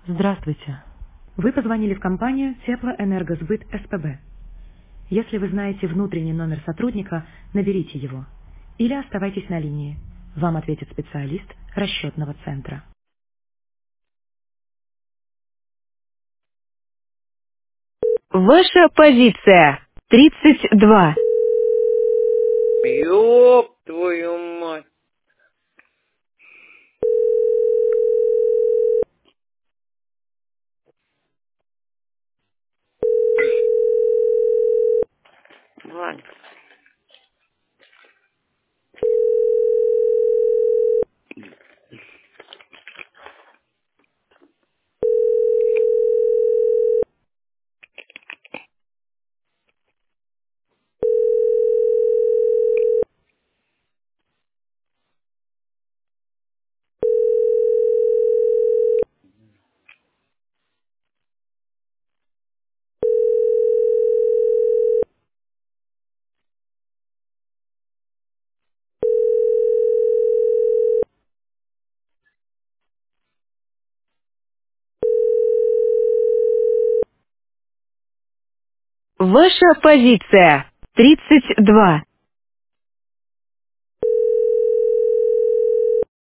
Здравствуйте. Вы позвонили в компанию Теплоэнергосбыт СПБ. Если вы знаете внутренний номер сотрудника, наберите его. Или оставайтесь на линии. Вам ответит специалист расчетного центра. Ваша позиция 32. Ёб твою мать. Вань. Ваша позиция 32.